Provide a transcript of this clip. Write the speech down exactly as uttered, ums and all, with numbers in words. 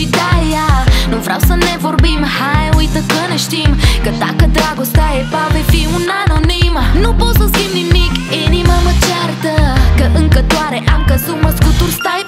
și de-aia nu vreau să ne vorbim. Hai, uită că ne știm, că dacă dragostea e pa, vei fi un anonim. Nu pot să schimb nimic, inima mă ceartă, că încă doare, am căzut, mă scutur, stai